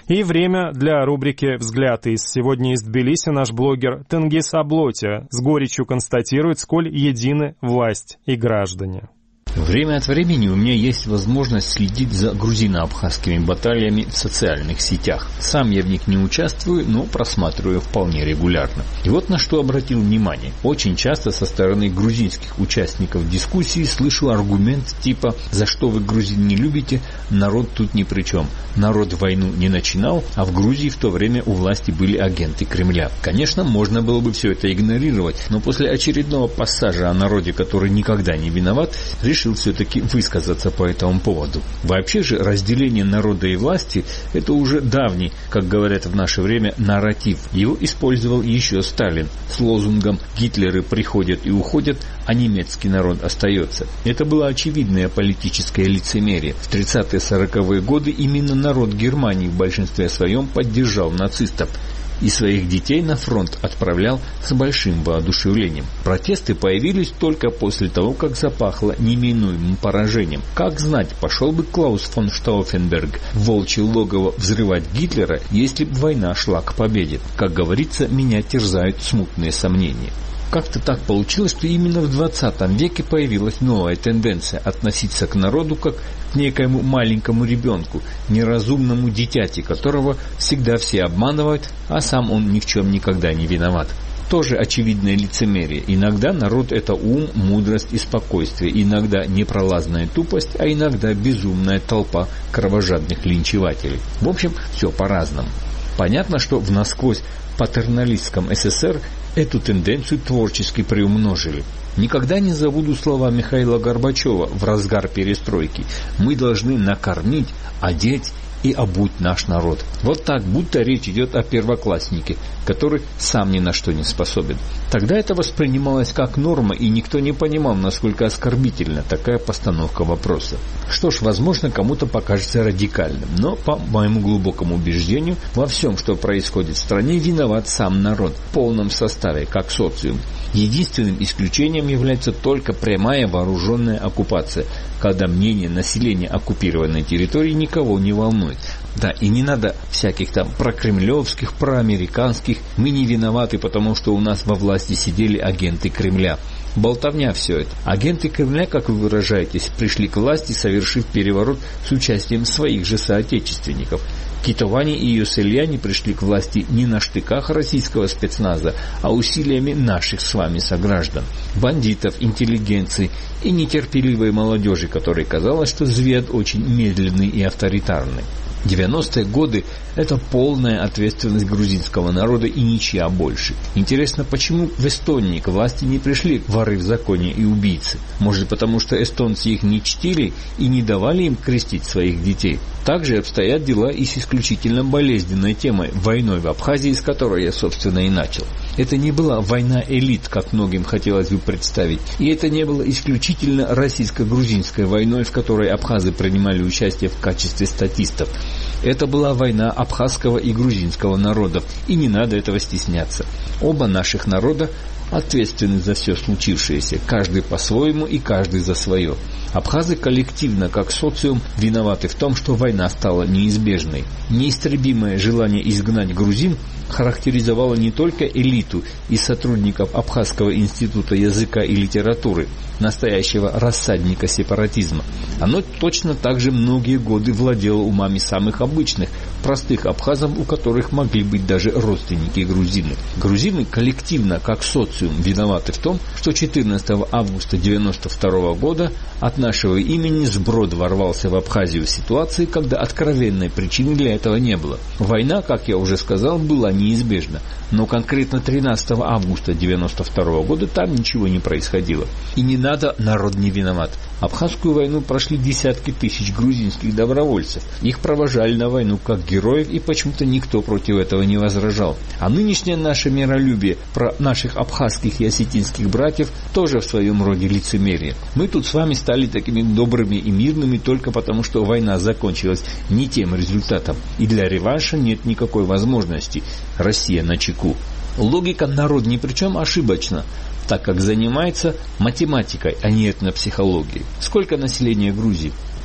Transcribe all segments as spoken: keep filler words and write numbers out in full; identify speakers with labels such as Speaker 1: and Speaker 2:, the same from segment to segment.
Speaker 1: И время для рубрики «Взгляд из». Сегодня из Тбилиси наш блогер Тенгиз Аблотя с горечью констатирует, сколь едины власть и граждане.
Speaker 2: Время от времени у меня есть возможность следить за грузино-абхазскими баталиями в социальных сетях. Сам я в них не участвую, но просматриваю вполне регулярно. И вот на что обратил внимание. Очень часто со стороны грузинских участников дискуссии слышу аргумент типа «За что вы грузин не любите? Народ тут ни при чем. Народ войну не начинал, а в Грузии в то время у власти были агенты Кремля». Конечно, можно было бы все это игнорировать, но после очередного пассажа о народе, который никогда не виноват, решил все-таки высказаться по этому поводу. Вообще же разделение народа и власти – это уже давний, как говорят в наше время, нарратив. Его использовал еще Сталин с лозунгом «Гитлеры приходят и уходят, а немецкий народ остается». Это было очевидное политическое лицемерие. В тридцатые-сороковые годы именно народ Германии в большинстве своем поддержал нацистов и своих детей на фронт отправлял с большим воодушевлением. Протесты появились только после того, как запахло неминуемым поражением. Как знать, пошел бы Клаус фон Штауфенберг в волчье логово взрывать Гитлера, если бы война шла к победе. Как говорится, меня терзают смутные сомнения. Как-то так получилось, что именно в двадцатом веке появилась новая тенденция относиться к народу как к некоему маленькому ребенку, неразумному дитяти, которого всегда все обманывают, а сам он ни в чем никогда не виноват. Тоже очевидное лицемерие. Иногда народ – это ум, мудрость и спокойствие, иногда непролазная тупость, а иногда безумная толпа кровожадных линчевателей. В общем, все по-разному. Понятно, что в насквозь патерналистском СССР эту тенденцию творчески приумножили. Никогда не забуду слова Михаила Горбачева в разгар перестройки. Мы должны накормить, одеть и обуть наш народ. Вот так, будто речь идет о первокласснике, который сам ни на что не способен. Тогда это воспринималось как норма, и никто не понимал, насколько оскорбительна такая постановка вопроса. Что ж, возможно, кому-то покажется радикальным, но, по моему глубокому убеждению, во всем, что происходит в стране, виноват сам народ в полном составе, как социум. Единственным исключением является только прямая вооруженная оккупация, когда мнение населения оккупированной территории никого не волнует. Да, и не надо всяких там прокремлевских, проамериканских, мы не виноваты, потому что у нас во власти сидели агенты Кремля. Болтовня все это. Агенты Кремля, как вы выражаетесь, пришли к власти, совершив переворот с участием своих же соотечественников. Китовани и Йосельяне пришли к власти не на штыках российского спецназа, а усилиями наших с вами сограждан, бандитов, интеллигенции и нетерпеливой молодежи, которой казалось, что Звед очень медленный и авторитарный. девяностые годы – это полная ответственность грузинского народа и ничья больше. Интересно, почему в Эстонии к власти не пришли воры в законе и убийцы? Может, потому что эстонцы их не чтили и не давали им крестить своих детей? Также обстоят дела и с исключительно болезненной темой – войной в Абхазии, с которой я, собственно, и начал. Это не была война элит, как многим хотелось бы представить, и это не было исключительно российско-грузинской войной, в которой абхазы принимали участие в качестве статистов. Это была война абхазского и грузинского народов, и не надо этого стесняться. Оба наших народа ответственны за все случившееся, каждый по-своему и каждый за свое. Абхазы коллективно, как социум, виноваты в том, что война стала неизбежной. Неистребимое желание изгнать грузин характеризовало не только элиту и сотрудников Абхазского института языка и литературы, настоящего рассадника сепаратизма. Оно точно так же многие годы владело умами самых обычных, простых абхазов, у которых могли быть даже родственники грузины. Грузины коллективно, как социум, виноваты в том, что четырнадцатого августа девяносто второго года от нашего имени сброд ворвался в Абхазию в ситуации, когда откровенной причины для этого не было. Война, как я уже сказал, была неизбежна, но конкретно тринадцатого августа девяносто второго года там ничего не происходило. И не надо, народ не виноват. Абхазскую войну прошли десятки тысяч грузинских добровольцев. Их провожали на войну как героев, и почему-то никто против этого не возражал. А нынешнее наше миролюбие про наших абхазских и осетинских братьев тоже в своем роде лицемерие. Мы тут с вами стали такими добрыми и мирными только потому, что война закончилась не тем результатом, и для реванша нет никакой возможности. Россия начеку. Логика «народ ни при чем» ошибочна, так как занимается математикой, а не этнопсихологией. Сколько населения Грузии?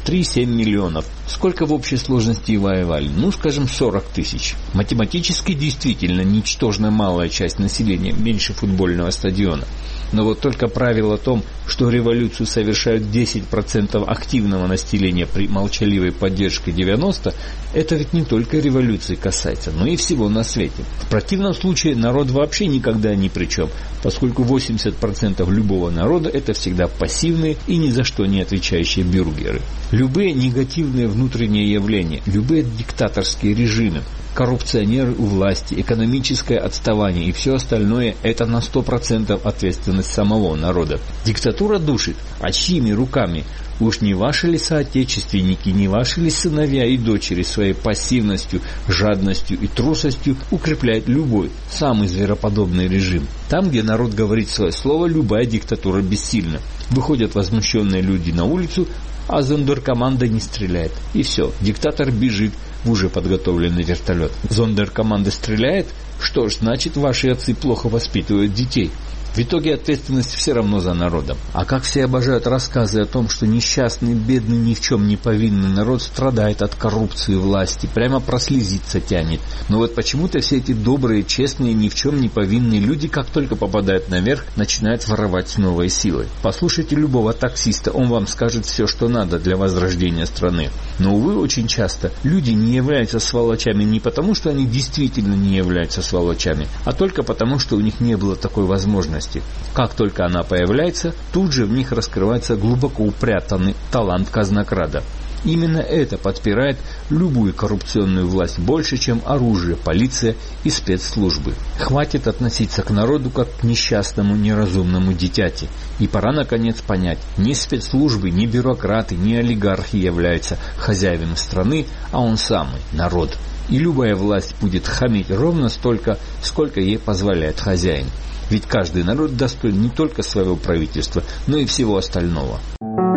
Speaker 2: три-семь миллионов. Сколько в общей сложности воевали? Ну, скажем, сорок тысяч. Математически действительно ничтожно малая часть населения, меньше футбольного стадиона. Но вот только правило о том, что революцию совершают десять процентов активного населения при молчаливой поддержке девяносто процентов, это ведь не только революции касается, но и всего на свете. В противном случае народ вообще никогда ни при чем, поскольку восемьдесят процентов любого народа это всегда пассивные и ни за что не отвечающие бюргеры. Любые негативные внутренние явления, любые диктаторские режимы, коррупционеры у власти, экономическое отставание и все остальное – это на сто процентов ответственность самого народа. Диктатура душит, а чьими руками? Уж не ваши ли соотечественники, не ваши ли сыновья и дочери своей пассивностью, жадностью и трусостью укрепляют любой, самый звероподобный режим? Там, где народ говорит свое слово, любая диктатура бессильна. Выходят возмущенные люди на улицу, а зондеркоманда не стреляет. И все, диктатор бежит в уже подготовленный вертолет. Зондеркоманда стреляет? Что ж, значит, ваши отцы плохо воспитывают детей. В итоге ответственность все равно за народом. А как все обожают рассказы о том, что несчастный, бедный, ни в чем не повинный народ страдает от коррупции власти, прямо прослезиться тянет. Но вот почему-то все эти добрые, честные, ни в чем не повинные люди, как только попадают наверх, начинают воровать с новой силой. Послушайте любого таксиста, он вам скажет все, что надо для возрождения страны. Но, увы, очень часто люди не являются сволочами не потому, что они действительно не являются сволочами, а только потому, что у них не было такой возможности. Как только она появляется, тут же в них раскрывается глубоко упрятанный талант казнокрада. Именно это подпирает любую коррупционную власть больше, чем оружие, полиция и спецслужбы. Хватит относиться к народу как к несчастному, неразумному дитяти. И пора наконец понять, ни спецслужбы, ни бюрократы, ни олигархи являются хозяевами страны, а он самый, народ. И любая власть будет хамить ровно столько, сколько ей позволяет хозяин. Ведь каждый народ достоин не только своего правительства, но и всего остального.